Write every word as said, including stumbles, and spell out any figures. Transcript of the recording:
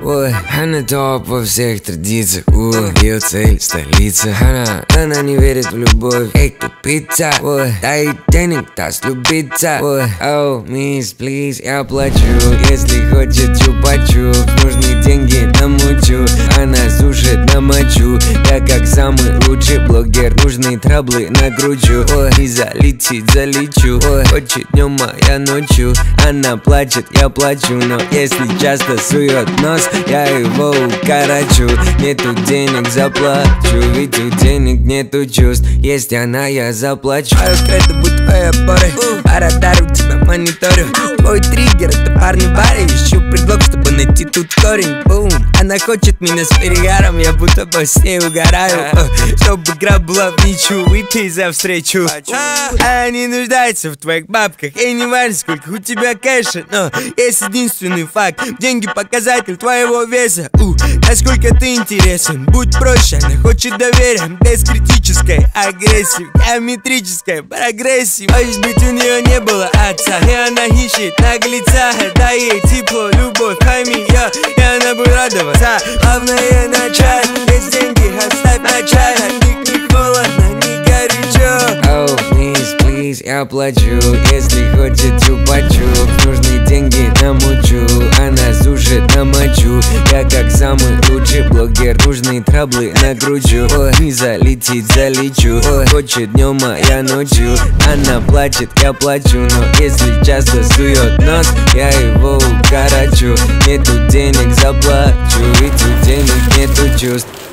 ой, она топ во всех традициях, ой, ее цель столица. Она, она не верит в любовь, эй, тупица, ой, дай денег, даст любиться, ой, оу, мисс, плиз, я плачу, если хочет чупа-чуп, нужны деньги намучу, она сушит на мочу, я как самый лучший блогер, нужные траблы накручу, ой, и залетит, залечу, ой, хочет днем, а я ночью, она плачет, я плачу, но если часто сует нос, я его укорочу. Нету денег, заплачу, ведь у денег нету чувств. Есть она, я заплачу. А скрыто будь твоей опорой, по радару тебя мониторю. Твой триггер, это парни в баре. Ищу предлог, чтобы найти тут корень. Бум. Она хочет меня с перегаром, я будто бы с ней угораю. Чтобы игра была в ничью, выпей за встречу. Она не нуждается в твоих бабках, ей не важно, сколько у тебя кэша, но есть единственный факт: деньги показатель твоего веса. У, насколько ты интересен, будь проще. Она хочет доверия, без критической агрессии, геометрической прогрессии. Может быть, у нее не было отца, и она ищет наглеца. Дай ей тепло, любовь, пойми ее, и она будет радоваться. Главное начать, есть деньги, оставь начать. От них не холодно, не горячо. Oh, miss, please, я плачу, если хочет чупа-чуп, нужны деньги намучу, она сушит на мочу, я как самый лучший блогер, нужные траблы накручу, ой, не залетит, залечу, ой, хочет днем, а я ночью, она плачет, я плачу, но если часто сует нос, я его укорочу. Нету денег, заплачу, ведь у денег нету чувств.